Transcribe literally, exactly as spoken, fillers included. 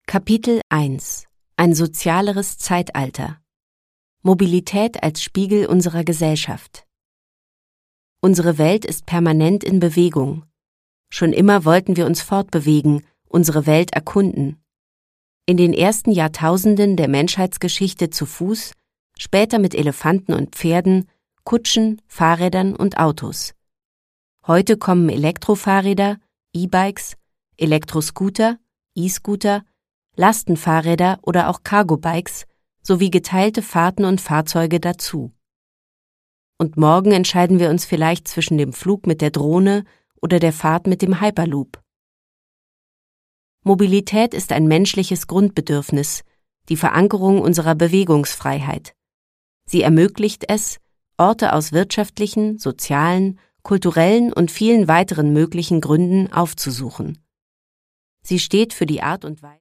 Kapitel eins: Ein sozialeres Zeitalter. Mobilität als Spiegel unserer Gesellschaft. Unsere Welt ist permanent in Bewegung. Schon immer wollten wir uns fortbewegen, unsere Welt erkunden. In den ersten Jahrtausenden der Menschheitsgeschichte zu Fuß, später mit Elefanten und Pferden, Kutschen, Fahrrädern und Autos. Heute kommen Elektrofahrräder, E-Bikes, Elektroscooter, E-Scooter, Lastenfahrräder oder auch Cargo-Bikes sowie geteilte Fahrten und Fahrzeuge dazu. Und morgen entscheiden wir uns vielleicht zwischen dem Flug mit der Drohne oder der Fahrt mit dem Hyperloop. Mobilität ist ein menschliches Grundbedürfnis, die Verankerung unserer Bewegungsfreiheit. Sie ermöglicht es, Orte aus wirtschaftlichen, sozialen, kulturellen und vielen weiteren möglichen Gründen aufzusuchen. Sie steht für die Art und Weise